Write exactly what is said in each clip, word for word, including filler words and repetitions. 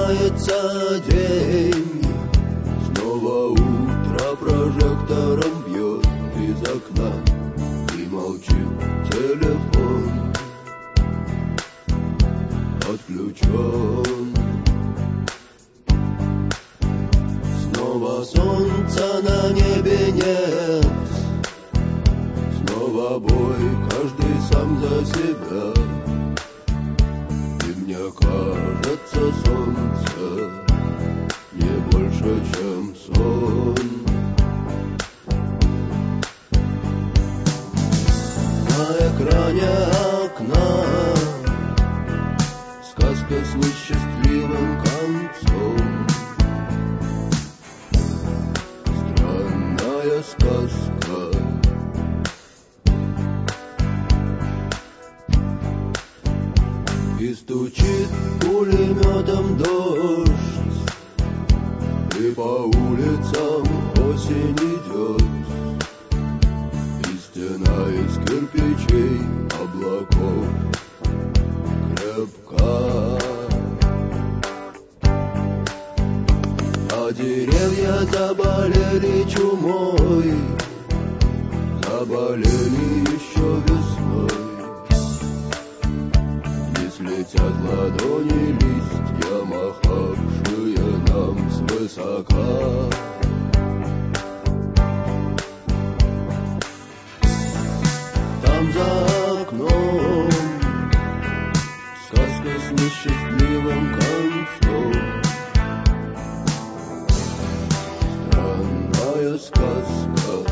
Начинается день, снова утро прожектором бьет из окна, и молчит телефон, отключен. Снова солнца на небе нет, снова бой, каждый сам за себя. И мне кажется, солнце не больше, чем сон. На экране окна сказка с несчастливым концом. Странная сказка. И стучит пулеметом дождь, и по улицам осень идет, и стена из кирпичей облаков крепка. А деревья заболели чумой, заболели еще весной. Летят ладони листья, махавшие нам свысока. Там за окном сказка с несчастливым концом. Странная сказка.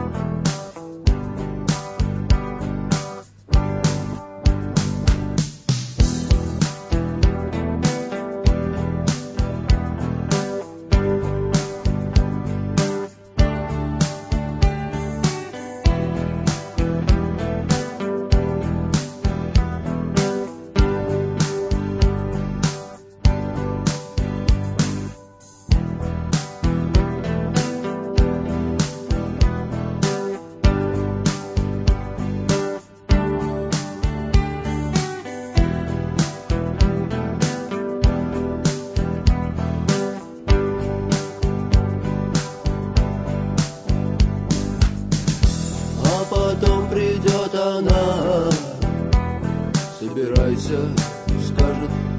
Потом придет она, собирайся, скажет.